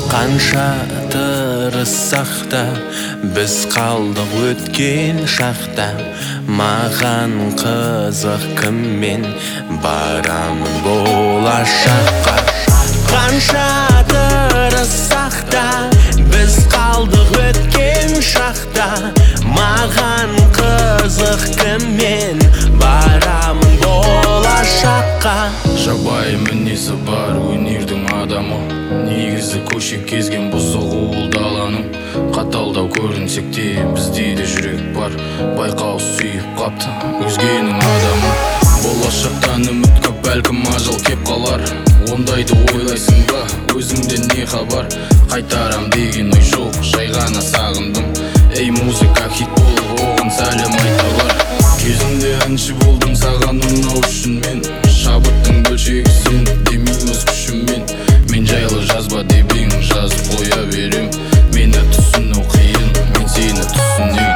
Қанша тырыссақ та біз қалдық өткен шақта. Маған қызық кіммен барамын болашаққа. Қанша тырыссақ та біз қалдық өткен шақта. Маған қызық кіммен барамын болашаққа. Жабайы мінезі бар өнердің адамы, негізі көше кезген бұзық даланың. Қаталдау көрінсек те бізде де жүрек бар, байқау сүйіп қапты өзгенің адамы. Болашақтан үміт көп, бәлкім ажал кеп қалар. Ондайды ойлайсың ба, өзіңде не хабар? Қайтарам деген ой жоқ, жай ғана сағындым. Ей музыка хит болып оған сәлем айталар. Кезінде әнші болдым саған ұнау үшін мен, шабыттың бөлшегі сен демеймін өз күшіммен. Мен жайлы жазба дебең жазып қоя берем, мені түсіну қиын, мен сені түсінейін.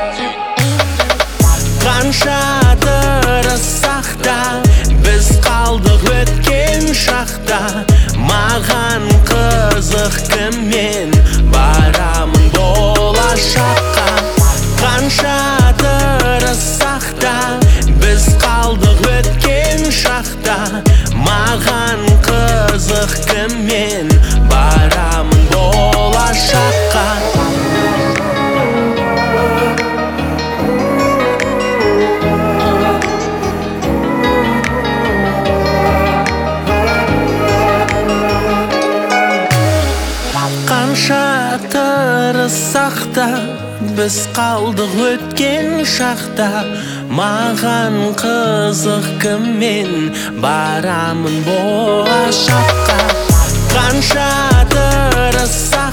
Қанша тырыссақ та біз қалдық өткен шақта. Маған қызық кіммен барамын болашаққа. Қанша тырыссақ та біз қалдық өткен шақта. Маған қызық кіммен барамын болашаққа. Қанша тырыссақ та біз қалдық өткен шақта. Маған қызық кіммен барамын болашаққа. Қанша тырыссақ